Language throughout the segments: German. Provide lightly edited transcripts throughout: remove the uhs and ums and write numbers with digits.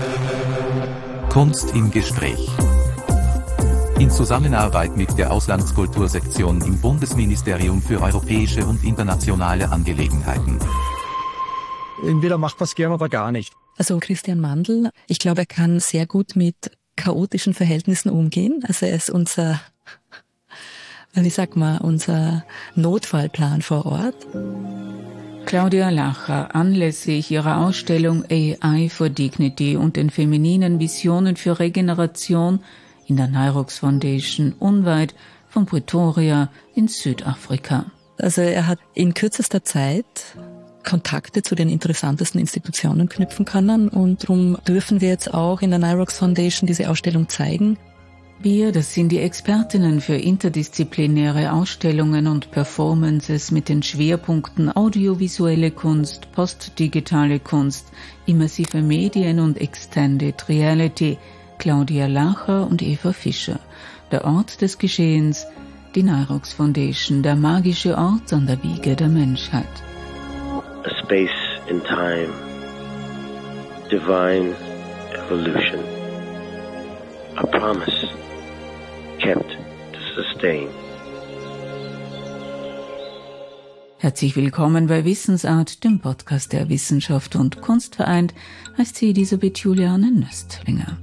Kunst im Gespräch. In Zusammenarbeit mit der Auslandskultursektion im Bundesministerium für europäische und internationale Angelegenheiten. Entweder macht man es gern oder gar nicht. Also Christian Mandl, ich glaube, er kann sehr gut mit chaotischen Verhältnissen umgehen. Also er ist unser Notfallplan vor Ort. Claudia Lacher anlässlich ihrer Ausstellung AI for Dignity und den femininen Visionen für Regeneration in der Nyrox Foundation unweit von Pretoria in Südafrika. Also er hat in kürzester Zeit Kontakte zu den interessantesten Institutionen knüpfen können und darum dürfen wir jetzt auch in der Nyrox Foundation diese Ausstellung zeigen. Wir, das sind die Expertinnen für interdisziplinäre Ausstellungen und Performances mit den Schwerpunkten audiovisuelle Kunst, postdigitale Kunst, immersive Medien und Extended Reality, Claudia Lacher und Eva Fischer. Der Ort des Geschehens, die Nyrox Foundation, der magische Ort an der Wiege der Menschheit. A space in time, divine evolution, a promise kept to sustain. Herzlich willkommen bei Wissensart, dem Podcast der Wissenschaft und Kunst vereint, heißt sie Elisabeth Juliane Nöstlinger.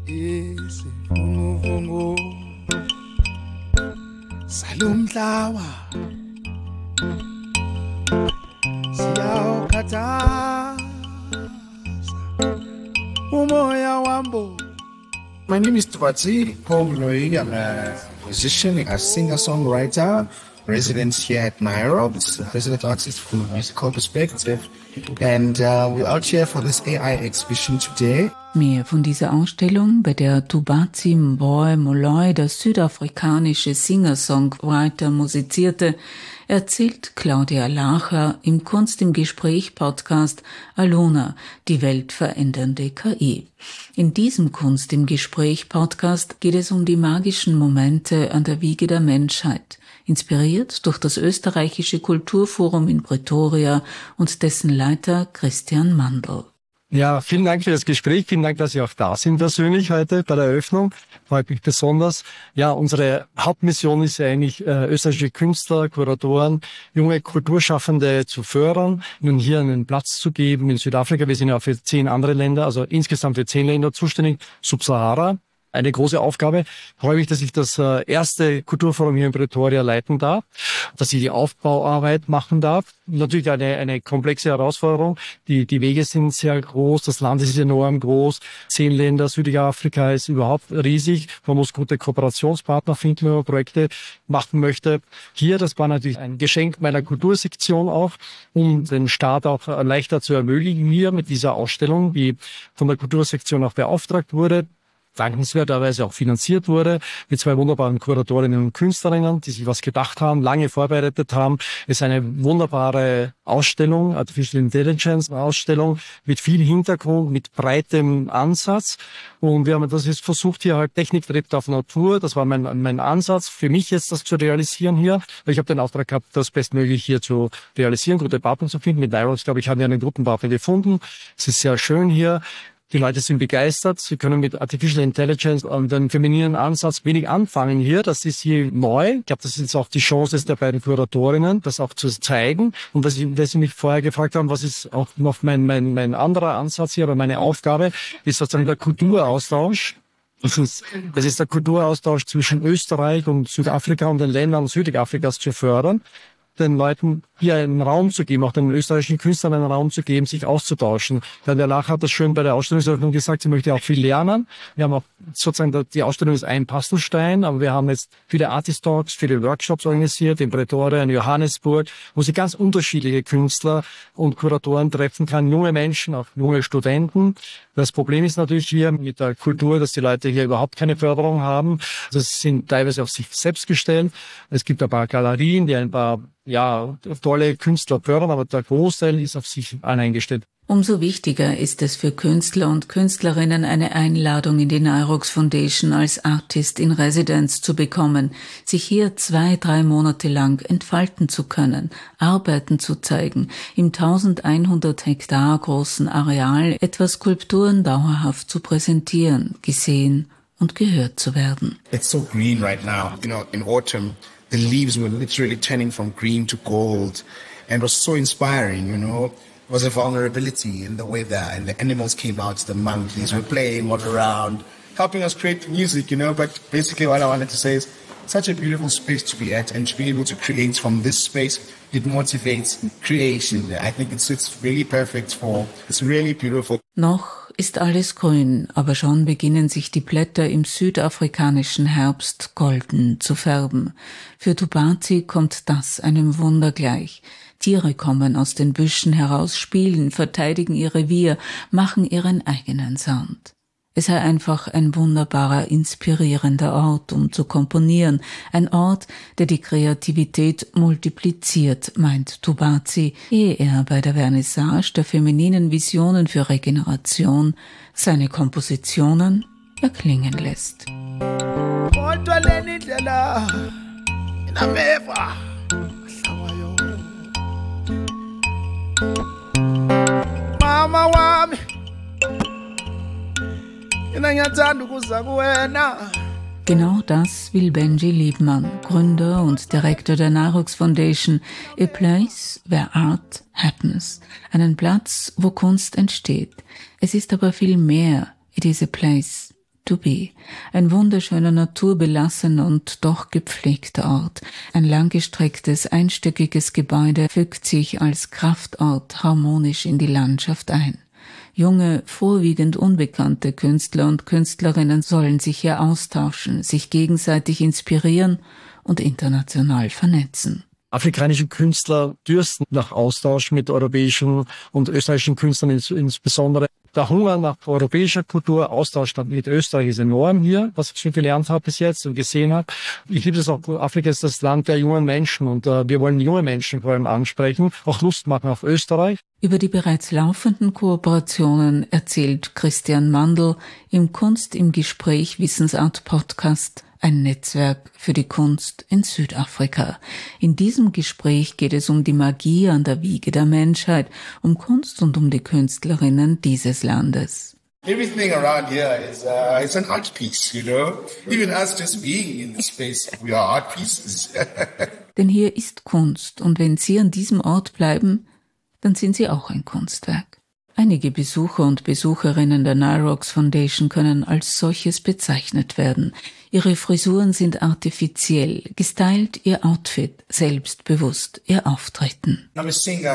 My name is Tubatsi Paul Loy. I'm a musician, a singer-songwriter, resident here at Nyrox, resident artist from a musical perspective. And we're out here for this AI exhibition today. Mehr von dieser Ausstellung, bei der Tubatsi Mbowe Moloi, der südafrikanische Singer-Songwriter, musizierte, erzählt Claudia Lacher im Kunst im Gespräch Podcast Aluna, die weltverändernde KI. In diesem Kunst im Gespräch Podcast geht es um die magischen Momente an der Wiege der Menschheit, inspiriert durch das österreichische Kulturforum in Pretoria und dessen Leiter Christian Mandl. Ja, vielen Dank für das Gespräch. Vielen Dank, dass Sie auch da sind persönlich heute bei der Eröffnung. Freut mich besonders. Ja, unsere Hauptmission ist ja eigentlich, österreichische Künstler, Kuratoren, junge Kulturschaffende zu fördern, nun hier einen Platz zu geben in Südafrika. Wir sind ja für 10 andere Länder, also insgesamt für 10 Länder zuständig. Sub-Sahara. Eine große Aufgabe. Ich freue mich, dass ich das erste Kulturforum hier in Pretoria leiten darf, dass ich die Aufbauarbeit machen darf. Natürlich eine komplexe Herausforderung. Die Wege sind sehr groß, das Land ist enorm groß. 10 Länder, Südafrika ist überhaupt riesig. Man muss gute Kooperationspartner finden, wenn man Projekte machen möchte. Hier, das war natürlich ein Geschenk meiner Kultursektion auch, um den Start auch leichter zu ermöglichen hier mit dieser Ausstellung, die von der Kultursektion auch beauftragt wurde, dankenswerterweise auch finanziert wurde, mit 2 wunderbaren Kuratorinnen und Künstlerinnen, die sich was gedacht haben, lange vorbereitet haben. Es ist eine wunderbare Ausstellung, Artificial Intelligence Ausstellung, mit viel Hintergrund, mit breitem Ansatz. Und wir haben das jetzt versucht, hier halt Technik trifft auf Natur. Das war mein Ansatz für mich jetzt, das zu realisieren hier. Ich habe den Auftrag gehabt, das bestmöglich hier zu realisieren, gute Partner zu finden. Mit Nyrox, glaube ich, haben wir einen guten Partner gefunden. Es ist sehr schön hier. Die Leute sind begeistert. Sie können mit Artificial Intelligence und einem femininen Ansatz wenig anfangen hier. Das ist hier neu. Ich glaube, das ist jetzt auch die Chance der beiden Kuratorinnen, das auch zu zeigen. Und was Sie mich vorher gefragt haben, was ist auch noch mein anderer Ansatz hier, aber meine Aufgabe, ist sozusagen der Kulturaustausch. Das ist der Kulturaustausch zwischen Österreich und Südafrika und den Ländern Südafrikas zu fördern, den Leuten hier einen Raum zu geben, auch den österreichischen Künstlern einen Raum zu geben, sich auszutauschen. Der Lacher hat das schön bei der Ausstellungseröffnung gesagt, sie möchte auch viel lernen. Wir haben auch sozusagen, die Ausstellung ist ein Puzzlestein, aber wir haben jetzt viele Artist Talks, viele Workshops organisiert in Pretoria, in Johannesburg, wo sie ganz unterschiedliche Künstler und Kuratoren treffen kann, junge Menschen, auch junge Studenten. Das Problem ist natürlich hier mit der Kultur, dass die Leute hier überhaupt keine Förderung haben. Also sie sind teilweise auf sich selbst gestellt. Es gibt ein paar Galerien, die ein paar tolle Künstler fördern, aber der Großteil ist auf sich eingestellt. Umso wichtiger ist es für Künstler und Künstlerinnen, eine Einladung in die NAIROX Foundation als Artist in Residence zu bekommen, sich hier 2-3 Monate lang entfalten zu können, Arbeiten zu zeigen, im 1100 Hektar großen Areal etwa Skulpturen dauerhaft zu präsentieren, gesehen und gehört zu werden. It's so green right now. In autumn, the leaves were literally turning from green to gold, and it was so inspiring, It was a vulnerability in the weather, and the animals came out, the monkeys were playing, walking around, helping us create the music, But basically what I wanted to say is, such a beautiful space to be at, and to be able to create from this space, it motivates creation. I think it's really perfect it's really beautiful. Noch ist alles grün, aber schon beginnen sich die Blätter im südafrikanischen Herbst golden zu färben. Für Dubatsi kommt das einem Wunder gleich. Tiere kommen aus den Büschen heraus, spielen, verteidigen ihr Revier, machen ihren eigenen Sound. Es sei einfach ein wunderbarer, inspirierender Ort, um zu komponieren. Ein Ort, der die Kreativität multipliziert, meint Dubatsi, ehe er bei der Vernissage der femininen Visionen für Regeneration seine Kompositionen erklingen lässt. Mama wami Genau das will Benji Liebmann, Gründer und Direktor der NAIROX Foundation, a place where art happens, einen Platz, wo Kunst entsteht. Es ist aber viel mehr, it is a place to be. Ein wunderschöner, naturbelassener und doch gepflegter Ort. Ein langgestrecktes, einstöckiges Gebäude fügt sich als Kraftort harmonisch in die Landschaft ein. Junge, vorwiegend unbekannte Künstler und Künstlerinnen sollen sich hier austauschen, sich gegenseitig inspirieren und international vernetzen. Afrikanische Künstler dürsten nach Austausch mit europäischen und österreichischen Künstlern insbesondere. Der Hunger nach europäischer Kultur, Austausch mit Österreich ist enorm hier, was ich schon gelernt habe bis jetzt und gesehen habe. Ich liebe es auch, Afrika ist das Land der jungen Menschen und wir wollen junge Menschen vor allem ansprechen, auch Lust machen auf Österreich. Über die bereits laufenden Kooperationen erzählt Christian Mandl im Kunst im Gespräch Wissensart Podcast, ein Netzwerk für die Kunst in Südafrika. In diesem Gespräch geht es um die Magie an der Wiege der Menschheit, um Kunst und um die Künstlerinnen dieses Landes. Everything around here is it's an art piece, Even us just being in this space, we are art pieces. Denn hier ist Kunst und wenn Sie an diesem Ort bleiben, dann sind Sie auch ein Kunstwerk. Einige Besucher und Besucherinnen der NAIROX Foundation können als solches bezeichnet werden. Ihre Frisuren sind artifiziell, gestylt ihr Outfit, selbstbewusst ihr Auftreten. I'm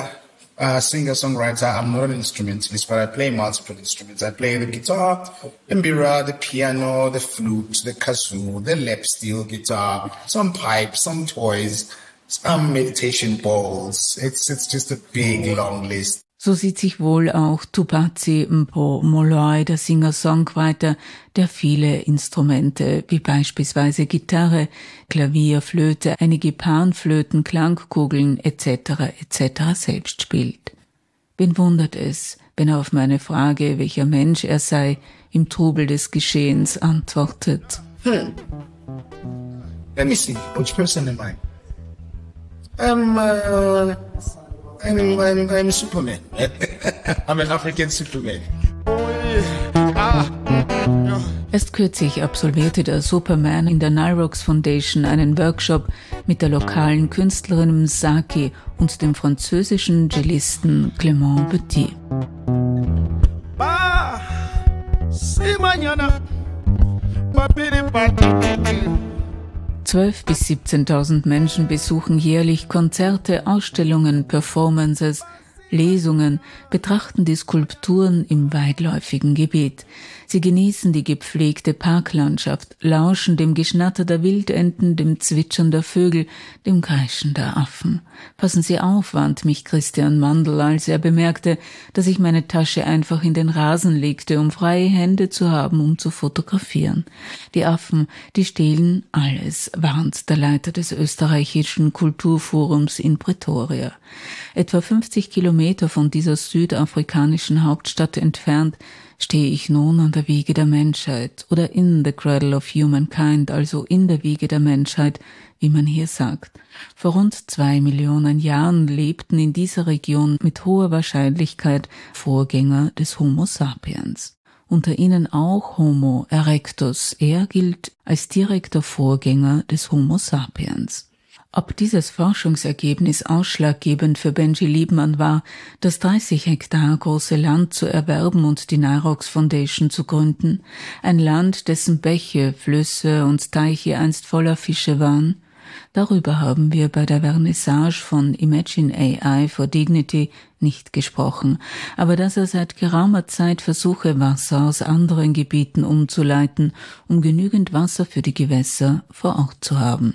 a singer-songwriter. I'm not an instrumentalist, but I play multiple instruments. I play the guitar, the mbira, the piano, the flute, the kazoo, the lap steel guitar, some pipes, some toys, some meditation bowls. It's just a big, long list. So sieht sich wohl auch Dubatsi Mpho Moloi, der Singer-Songwriter, der viele Instrumente wie beispielsweise Gitarre, Klavier, Flöte, einige Panflöten, Klangkugeln etc. selbst spielt. Wen wundert es, wenn er auf meine Frage, welcher Mensch er sei, im Trubel des Geschehens antwortet. Let me see, which person am I? I'm Superman. I'm an African Superman. Erst kürzlich absolvierte der Superman in der NAIROX Foundation einen Workshop mit der lokalen Künstlerin Msaki und dem französischen Cellisten Clément Petit. 12.000 bis 17.000 Menschen besuchen jährlich Konzerte, Ausstellungen, Performances, Lesungen, betrachten die Skulpturen im weitläufigen Gebiet. Sie genießen die gepflegte Parklandschaft, lauschen dem Geschnatter der Wildenten, dem Zwitschern der Vögel, dem Kreischen der Affen. Passen Sie auf, warnt mich Christian Mandl, als er bemerkte, dass ich meine Tasche einfach in den Rasen legte, um freie Hände zu haben, um zu fotografieren. Die Affen, die stehlen alles, warnt der Leiter des österreichischen Kulturforums in Pretoria. Etwa 50 Kilometer Kilometer von dieser südafrikanischen Hauptstadt entfernt, stehe ich nun an der Wiege der Menschheit oder in the cradle of humankind, also in der Wiege der Menschheit, wie man hier sagt. Vor rund 2 Millionen Jahren lebten in dieser Region mit hoher Wahrscheinlichkeit Vorgänger des Homo sapiens. Unter ihnen auch Homo erectus. Er gilt als direkter Vorgänger des Homo sapiens. Ob dieses Forschungsergebnis ausschlaggebend für Benji Liebman war, das 30 Hektar große Land zu erwerben und die Nyrox Foundation zu gründen, ein Land, dessen Bäche, Flüsse und Teiche einst voller Fische waren? Darüber haben wir bei der Vernissage von Imagine AI for Dignity nicht gesprochen, aber dass er seit geraumer Zeit versuche, Wasser aus anderen Gebieten umzuleiten, um genügend Wasser für die Gewässer vor Ort zu haben.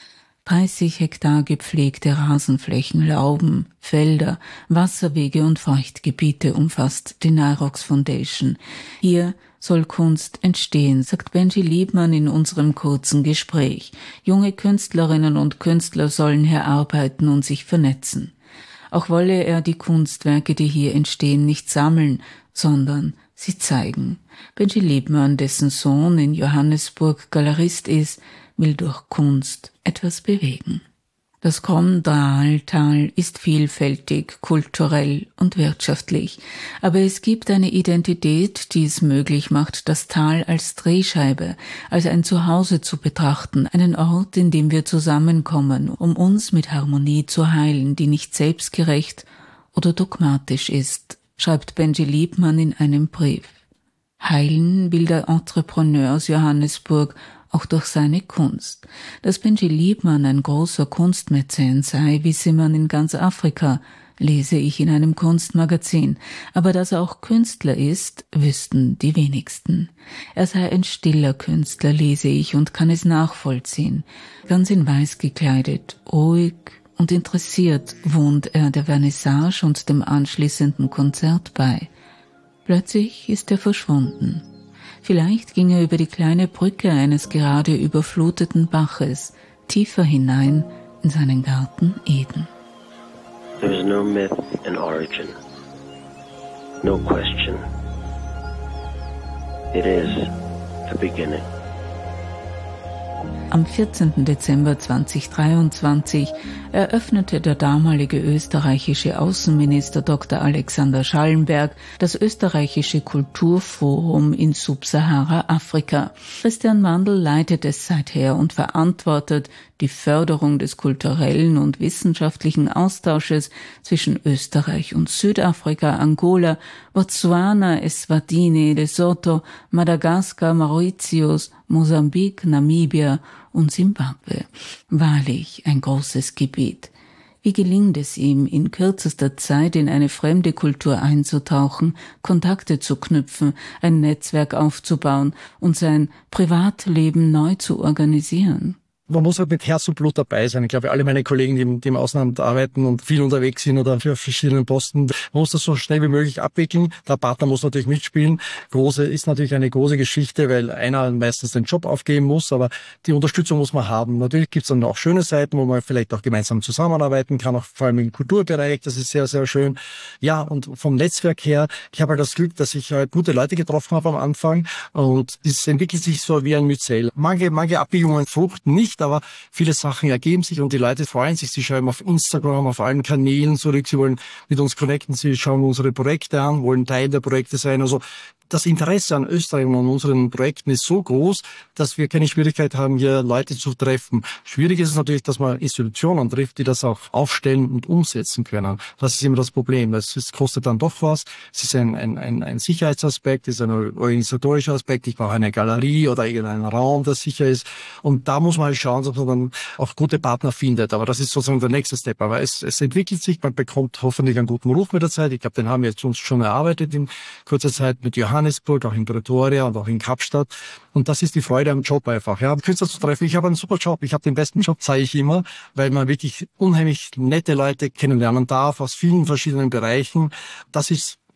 30 Hektar gepflegte Rasenflächen, Lauben, Felder, Wasserwege und Feuchtgebiete umfasst die Nyrox Foundation. Hier soll Kunst entstehen, sagt Benji Liebman in unserem kurzen Gespräch. Junge Künstlerinnen und Künstler sollen hier arbeiten und sich vernetzen. Auch wolle er die Kunstwerke, die hier entstehen, nicht sammeln, sondern sie zeigen. Benji Liebman, dessen Sohn in Johannesburg Galerist ist, will durch Kunst etwas bewegen. Das Kromdraaltal ist vielfältig, kulturell und wirtschaftlich, aber es gibt eine Identität, die es möglich macht, das Tal als Drehscheibe, als ein Zuhause zu betrachten, einen Ort, in dem wir zusammenkommen, um uns mit Harmonie zu heilen, die nicht selbstgerecht oder dogmatisch ist, schreibt Benji Liebman in einem Brief. Heilen will der Entrepreneur aus Johannesburg auch durch seine Kunst. Dass Benji Liebman ein großer Kunstmäzen sei, wisse man in ganz Afrika, lese ich in einem Kunstmagazin. Aber dass er auch Künstler ist, wüssten die wenigsten. Er sei ein stiller Künstler, lese ich, und kann es nachvollziehen. Ganz in Weiß gekleidet, ruhig und interessiert wohnt er der Vernissage und dem anschließenden Konzert bei. Plötzlich ist er verschwunden. Vielleicht ging er über die kleine Brücke eines gerade überfluteten Baches tiefer hinein in seinen Garten Eden. There is no myth in origin, no question. It is the beginning. Am 14. Dezember 2023 eröffnete der damalige österreichische Außenminister Dr. Alexander Schallenberg das österreichische Kulturforum in Subsahara-Afrika. Christian Mandl leitet es seither und verantwortet die Förderung des kulturellen und wissenschaftlichen Austausches zwischen Österreich und Südafrika, Angola, Botswana, Eswatini, Lesotho, Madagaskar, Mauritius, Mosambik, Namibia und Simbabwe. Wahrlich ein großes Gebiet. Wie gelingt es ihm, in kürzester Zeit in eine fremde Kultur einzutauchen, Kontakte zu knüpfen, ein Netzwerk aufzubauen und sein Privatleben neu zu organisieren? Man muss halt mit Herz und Blut dabei sein. Ich glaube, alle meine Kollegen, die im Ausland arbeiten und viel unterwegs sind oder für verschiedene Posten, man muss das so schnell wie möglich abwickeln. Der Partner muss natürlich mitspielen. Ist natürlich eine große Geschichte, weil einer meistens den Job aufgeben muss, aber die Unterstützung muss man haben. Natürlich gibt es dann auch schöne Seiten, wo man vielleicht auch gemeinsam zusammenarbeiten kann, auch vor allem im Kulturbereich. Das ist sehr, sehr schön. Ja, und vom Netzwerk her, ich habe halt das Glück, dass ich halt gute Leute getroffen habe am Anfang und es entwickelt sich so wie ein Myzel. Manche Abbiegungen fruchten nicht, aber viele Sachen ergeben sich und die Leute freuen sich. Sie schreiben auf Instagram, auf allen Kanälen zurück. Sie wollen mit uns connecten. Sie schauen unsere Projekte an, wollen Teil der Projekte sein. Also das Interesse an Österreich und an unseren Projekten ist so groß, dass wir keine Schwierigkeit haben, hier Leute zu treffen. Schwierig ist es natürlich, dass man Institutionen trifft, die das auch aufstellen und umsetzen können. Das ist immer das Problem. Es kostet dann doch was. Es ist ein Sicherheitsaspekt, es ist ein organisatorischer Aspekt. Ich brauche eine Galerie oder irgendeinen Raum, der sicher ist. Und da muss man halt schauen, dass man dann auch gute Partner findet. Aber das ist sozusagen der nächste Step. Aber es entwickelt sich. Man bekommt hoffentlich einen guten Ruf mit der Zeit. Ich glaube, den haben wir jetzt uns schon erarbeitet in kurzer Zeit mit Johannesburg, auch in Pretoria und auch in Kapstadt. Und das ist die Freude am Job einfach. Ja, Künstler zu treffen. Ich habe einen super Job. Ich habe den besten Job, sage ich immer, weil man wirklich unheimlich nette Leute kennenlernen darf aus vielen verschiedenen Bereichen. Das ist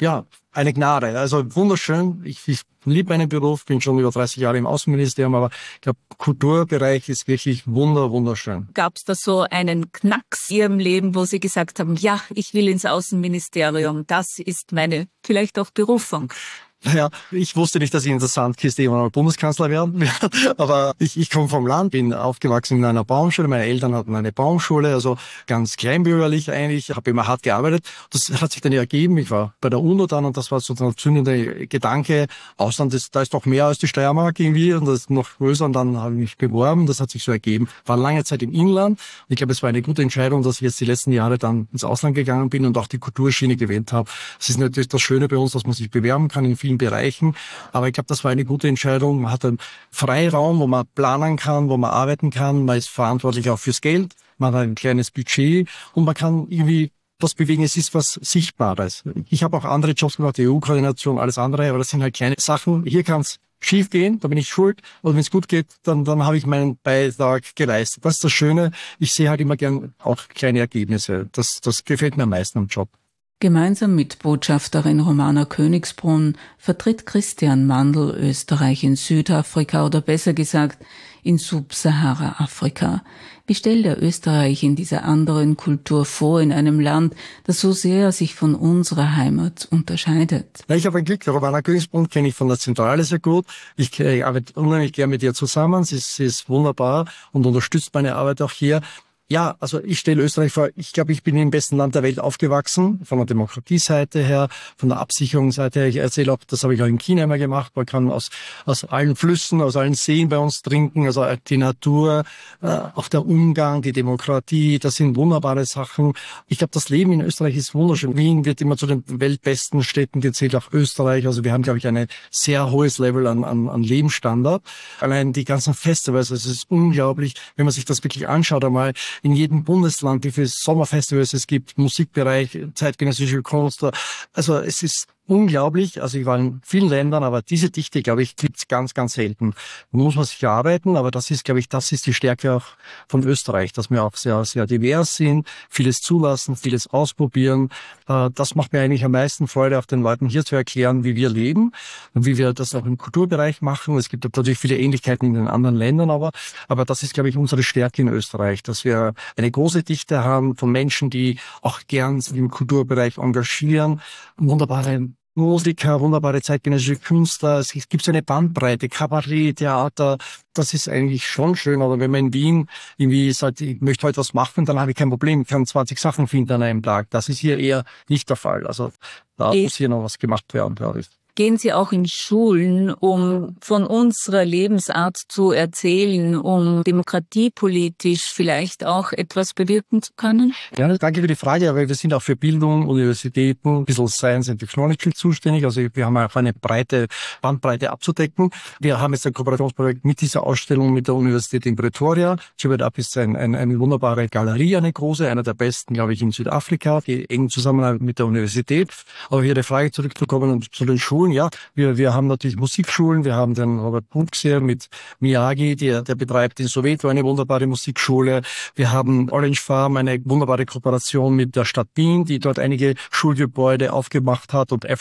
ja, eine Gnade. Also wunderschön. Ich liebe meinen Beruf, bin schon über 30 Jahre im Außenministerium, aber ich glaube, Kulturbereich ist wirklich wunderschön. Gab es da so einen Knacks in Ihrem Leben, wo Sie gesagt haben, ja, ich will ins Außenministerium, das ist meine vielleicht auch Berufung? Naja, ich wusste nicht, dass ich in der Sandkiste irgendwann mal Bundeskanzler werden werde, aber ich komme vom Land, bin aufgewachsen in einer Baumschule, meine Eltern hatten eine Baumschule, also ganz kleinbürgerlich eigentlich, habe immer hart gearbeitet. Das hat sich dann ergeben, ich war bei der UNO dann und das war so ein zündender Gedanke, Ausland ist, da ist doch mehr als die Steiermark irgendwie und das ist noch größer und dann habe ich mich beworben, das hat sich so ergeben. War lange Zeit im Inland, ich glaube, es war eine gute Entscheidung, dass ich jetzt die letzten Jahre dann ins Ausland gegangen bin und auch die Kulturschiene gewählt habe. Das ist natürlich das Schöne bei uns, dass man sich bewerben kann in vielen Bereichen. Aber ich glaube, das war eine gute Entscheidung. Man hat einen Freiraum, wo man planen kann, wo man arbeiten kann. Man ist verantwortlich auch fürs Geld. Man hat ein kleines Budget und man kann irgendwie was bewegen. Es ist was Sichtbares. Ich habe auch andere Jobs gemacht, die EU-Koordination, alles andere, aber das sind halt kleine Sachen. Hier kann es schief gehen, da bin ich schuld. Und wenn es gut geht, dann habe ich meinen Beitrag geleistet. Das ist das Schöne. Ich sehe halt immer gern auch kleine Ergebnisse. Das gefällt mir am meisten am Job. Gemeinsam mit Botschafterin Romana Königsbrunn vertritt Christian Mandl Österreich in Südafrika oder besser gesagt in Subsahara-Afrika. Wie stellt er Österreich in dieser anderen Kultur vor, in einem Land, das so sehr sich von unserer Heimat unterscheidet? Ja, ich habe ein Glück. Romana Königsbrunn kenne ich von der Zentrale sehr gut. Ich arbeite unheimlich gern mit ihr zusammen. Sie ist wunderbar und unterstützt meine Arbeit auch hier. Ja, also ich stelle Österreich vor, ich glaube, ich bin im besten Land der Welt aufgewachsen, von der Demokratieseite her, von der Absicherungsseite her. Ich erzähle auch, das habe ich auch in China immer gemacht, man kann aus allen Flüssen, aus allen Seen bei uns trinken, also die Natur, auch der Umgang, die Demokratie, das sind wunderbare Sachen. Ich glaube, das Leben in Österreich ist wunderschön. Wien wird immer zu den weltbesten Städten gezählt, auch Österreich. Also wir haben, glaube ich, ein sehr hohes Level an Lebensstandard. Allein die ganzen Festivals, also es ist unglaublich, wenn man sich das wirklich anschaut einmal, in jedem Bundesland, wie viele Sommerfestivals es gibt, Musikbereich, zeitgenössische Kunst. Also es ist unglaublich. Also ich war in vielen Ländern, aber diese Dichte, glaube ich, gibt's ganz, ganz selten. Da muss man sich arbeiten, aber das ist, glaube ich, das ist die Stärke auch von Österreich, dass wir auch sehr, sehr divers sind, vieles zulassen, vieles ausprobieren. Das macht mir eigentlich am meisten Freude, auch den Leuten hier zu erklären, wie wir leben und wie wir das auch im Kulturbereich machen. Es gibt natürlich viele Ähnlichkeiten in den anderen Ländern, aber das ist, glaube ich, unsere Stärke in Österreich, dass wir eine große Dichte haben von Menschen, die auch gern sich im Kulturbereich engagieren, wunderbare Musiker, wunderbare zeitgenössische Künstler. Es gibt so eine Bandbreite, Kabarett, Theater. Das ist eigentlich schon schön. Oder wenn man in Wien irgendwie sagt, ich möchte heute was machen, dann habe ich kein Problem. Ich kann 20 Sachen finden an einem Tag. Das ist hier eher nicht der Fall. Also da muss hier noch was gemacht werden, glaube ich. Gehen Sie auch in Schulen, um von unserer Lebensart zu erzählen, um demokratiepolitisch vielleicht auch etwas bewirken zu können? Ja, danke für die Frage, aber wir sind auch für Bildung, Universitäten, ein bisschen Science and Technology zuständig. Also wir haben auch eine breite Bandbreite abzudecken. Wir haben jetzt ein Kooperationsprojekt mit dieser Ausstellung mit der Universität in Pretoria. Up ist eine wunderbare Galerie, eine große, einer der besten, glaube ich, in Südafrika, die eng zusammenarbeitet mit der Universität. Aber hier die Frage zurückzukommen zu den Schulen. Ja, wir haben natürlich Musikschulen. Wir haben den Robert Punks hier mit Miyagi, der betreibt in Soweto eine wunderbare Musikschule. Wir haben Orange Farm, eine wunderbare Kooperation mit der Stadt Wien, die dort einige Schulgebäude aufgemacht hat. Und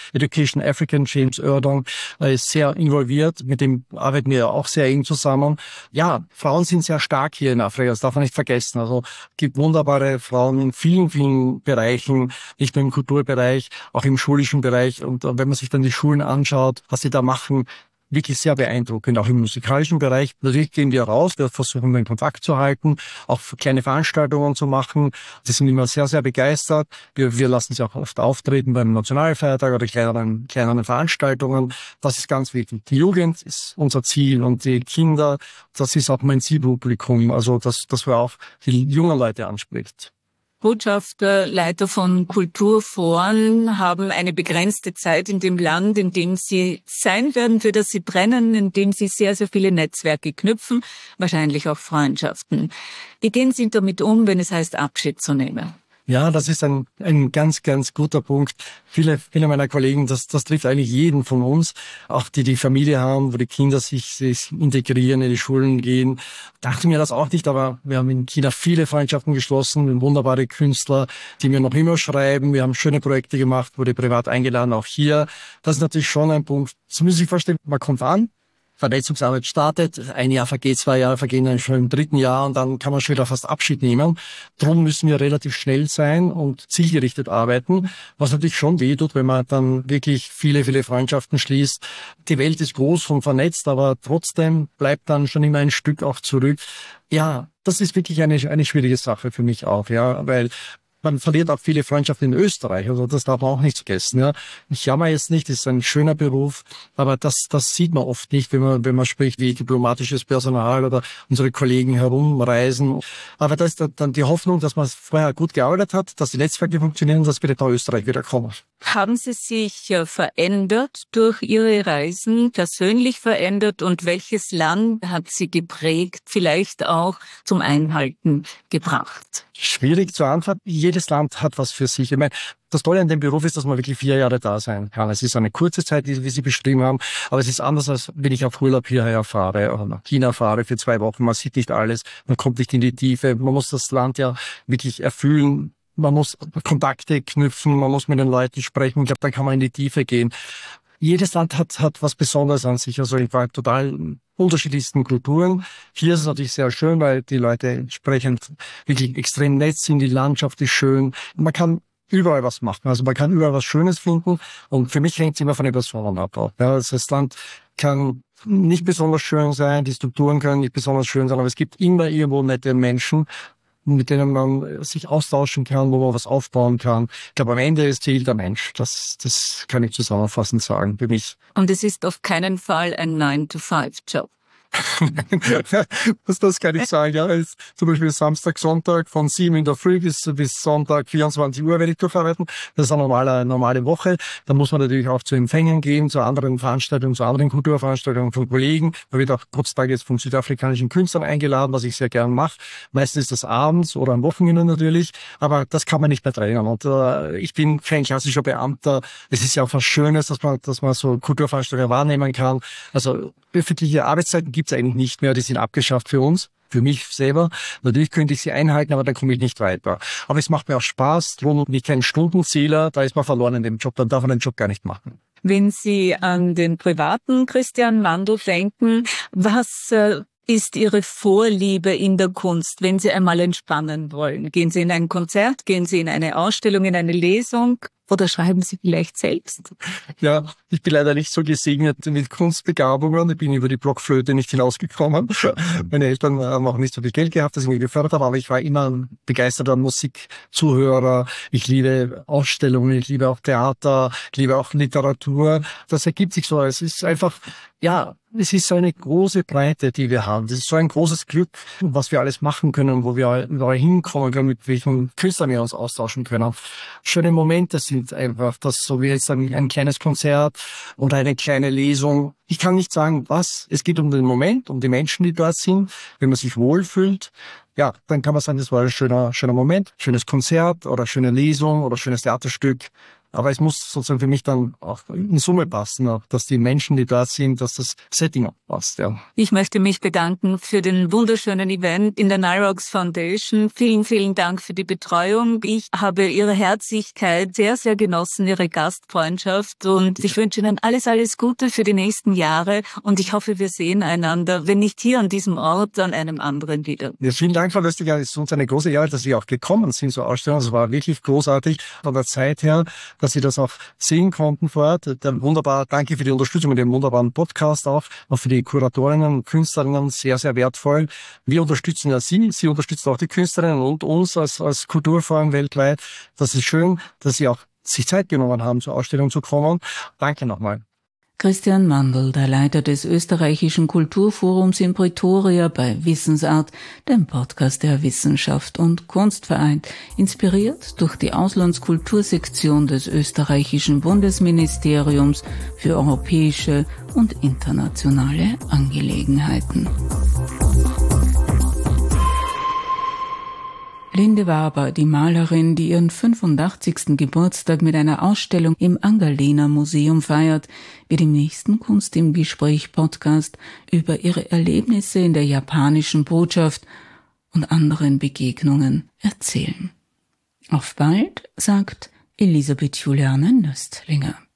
African James Erdong ist sehr involviert. Mit dem arbeiten wir auch sehr eng zusammen. Ja, Frauen sind sehr stark hier in Afrika. Das darf man nicht vergessen. Also es gibt wunderbare Frauen in vielen, vielen Bereichen, nicht nur im Kulturbereich, auch im schulischen Bereich. Und wenn man sich dann die Schulen anschaut, was sie da machen, wirklich sehr beeindruckend, auch im musikalischen Bereich. Natürlich gehen wir raus, wir versuchen den Kontakt zu halten, auch kleine Veranstaltungen zu machen. Die sind immer sehr, sehr begeistert. Wir lassen sie auch oft auftreten beim Nationalfeiertag oder kleineren Veranstaltungen. Das ist ganz wichtig. Die Jugend ist unser Ziel und die Kinder, das ist auch mein Zielpublikum, also dass wir auch die jungen Leute anspricht. Botschafter, Leiter von Kulturforen haben eine begrenzte Zeit in dem Land, in dem sie sein werden, für das sie brennen, in dem sie sehr, sehr viele Netzwerke knüpfen, wahrscheinlich auch Freundschaften. Wie gehen Sie damit um, wenn es heißt, Abschied zu nehmen? Ja, das ist ein ganz, ganz guter Punkt. Viele meiner Kollegen, das trifft eigentlich jeden von uns, auch die Familie haben, wo die Kinder sich integrieren, in die Schulen gehen. Dachte mir das auch nicht, aber wir haben in China viele Freundschaften geschlossen, wunderbare Künstler, die mir noch immer schreiben. Wir haben schöne Projekte gemacht, wurde privat eingeladen, auch hier. Das ist natürlich schon ein Punkt. Sie müssen sich vorstellen, man kommt an, Vernetzungsarbeit startet, ein Jahr vergeht, 2 Jahre vergehen dann schon im 3. Jahr und dann kann man schon wieder fast Abschied nehmen. Drum müssen wir relativ schnell sein und zielgerichtet arbeiten, was natürlich schon wehtut, wenn man dann wirklich viele Freundschaften schließt. Die Welt ist groß und vernetzt, aber trotzdem bleibt dann schon immer ein Stück auch zurück. Ja, das ist wirklich eine schwierige Sache für mich auch, ja, weil man verliert auch viele Freundschaften in Österreich, also das darf man auch nicht vergessen. Ja. Ich jammer jetzt nicht, das ist ein schöner Beruf, aber das sieht man oft nicht, wenn man spricht, wie diplomatisches Personal oder unsere Kollegen herumreisen. Aber da ist dann die Hoffnung, dass man vorher gut gearbeitet hat, dass die Netzwerke funktionieren und dass wir nach Österreich wieder kommen. Haben Sie sich verändert durch Ihre Reisen, persönlich verändert und welches Land hat Sie geprägt, vielleicht auch zum Einhalten gebracht? Schwierig zu antworten. Jedes Land hat was für sich. Ich meine, das Tolle an dem Beruf ist, dass man wirklich 4 Jahre da sein kann. Es ist eine kurze Zeit, wie Sie beschrieben haben, aber es ist anders, als wenn ich auf Urlaub hierher fahre oder nach China fahre für 2 Wochen. Man sieht nicht alles, man kommt nicht in die Tiefe, man muss das Land ja wirklich erfüllen. Man muss Kontakte knüpfen, man muss mit den Leuten sprechen. Ich glaube, dann kann man in die Tiefe gehen. Jedes Land hat was Besonderes an sich. Also ich war total unterschiedlichsten Kulturen. Hier ist es natürlich sehr schön, weil die Leute entsprechend wirklich extrem nett sind. Die Landschaft ist schön. Man kann überall was machen. Also man kann überall was Schönes finden. Und für mich hängt es immer von den Personen ab. Ja, also das Land kann nicht besonders schön sein, die Strukturen können nicht besonders schön sein, aber es gibt immer irgendwo nette Menschen, mit denen man sich austauschen kann, wo man was aufbauen kann. Ich glaube, am Ende ist Ziel der Mensch. Das kann ich zusammenfassend sagen für mich. Und es ist auf keinen Fall ein 9-to-5-Job. Das kann ich sagen, ja. Ist zum Beispiel Samstag, Sonntag von 7 in der Früh bis Sonntag 24 Uhr werde ich durcharbeiten. Das ist eine normale Woche. Da muss man natürlich auch zu Empfängen gehen, zu anderen Veranstaltungen, zu anderen Kulturveranstaltungen von Kollegen. Da wird auch Geburtstag jetzt von südafrikanischen Künstlern eingeladen, was ich sehr gern mache. Meistens ist das abends oder am Wochenende natürlich, aber das kann man nicht mehr trennen. Und ich bin kein klassischer Beamter. Es ist ja auch was Schönes, dass man so Kulturveranstaltungen wahrnehmen kann. Also öffentliche Arbeitszeiten gibt es eigentlich nicht mehr, die sind abgeschafft für uns, für mich selber. Natürlich könnte ich sie einhalten, aber dann komme ich nicht weiter. Aber es macht mir auch Spaß, darum bin ich kein Stundenzähler, da ist man verloren in dem Job, dann darf man den Job gar nicht machen. Wenn Sie an den privaten Christian Mandl denken, was ist Ihre Vorliebe in der Kunst, wenn Sie einmal entspannen wollen? Gehen Sie in ein Konzert, gehen Sie in eine Ausstellung, in eine Lesung? Oder schreiben Sie vielleicht selbst? Ja, ich bin leider nicht so gesegnet mit Kunstbegabungen. Ich bin über die Blockflöte nicht hinausgekommen. Meine Eltern haben auch nicht so viel Geld gehabt, dass ich mich gefördert habe, aber ich war immer ein begeisterter Musikzuhörer. Ich liebe Ausstellungen, ich liebe auch Theater, ich liebe auch Literatur. Das ergibt sich so. Es ist einfach, ja, es ist so eine große Breite, die wir haben. Das ist so ein großes Glück, was wir alles machen können, wo wir hinkommen können, mit welchen Künstlern wir uns austauschen können. Schöne Momente sind einfach, das so wie jetzt ein kleines Konzert oder eine kleine Lesung. Ich kann nicht sagen, was. Es geht um den Moment, um die Menschen, die dort sind. Wenn man sich wohlfühlt, ja, dann kann man sagen, das war ein schöner Moment, schönes Konzert oder schöne Lesung oder schönes Theaterstück. Aber es muss sozusagen für mich dann auch in Summe passen, auch, dass die Menschen, die da sind, dass das Setting auch passt. Ja. Ich möchte mich bedanken für den wunderschönen Event in der NIROX Foundation. Vielen, vielen Dank für die Betreuung. Ich habe Ihre Herzlichkeit sehr, sehr genossen, Ihre Gastfreundschaft. Und ich wünsche Ihnen alles, alles Gute für die nächsten Jahre. Und ich hoffe, wir sehen einander, wenn nicht hier an diesem Ort, an einem anderen wieder. Ja, vielen Dank, Frau Löstiger. Es ist uns eine große Ehre, dass Sie auch gekommen sind zur Ausstellung. Es war wirklich großartig von der Zeit her, dass Sie das auch sehen konnten vor Ort. Wunderbar, danke für die Unterstützung mit dem wunderbaren Podcast auch für die Kuratorinnen und Künstlerinnen, sehr, sehr wertvoll. Wir unterstützen ja Sie unterstützen auch die Künstlerinnen und uns als Kulturforum weltweit. Das ist schön, dass Sie auch sich Zeit genommen haben, zur Ausstellung zu kommen. Danke nochmal. Christian Mandl, der Leiter des österreichischen Kulturforums in Pretoria bei Wissensart, dem Podcast der Wissenschaft und Kunst vereint, inspiriert durch die Auslandskultursektion des österreichischen Bundesministeriums für europäische und internationale Angelegenheiten. Linde Waber, die Malerin, die ihren 85. Geburtstag mit einer Ausstellung im Angalena Museum feiert, wird im nächsten Kunst im Gespräch Podcast über ihre Erlebnisse in der japanischen Botschaft und anderen Begegnungen erzählen. Auf bald, sagt Elisabeth Juliane Nöstlinger.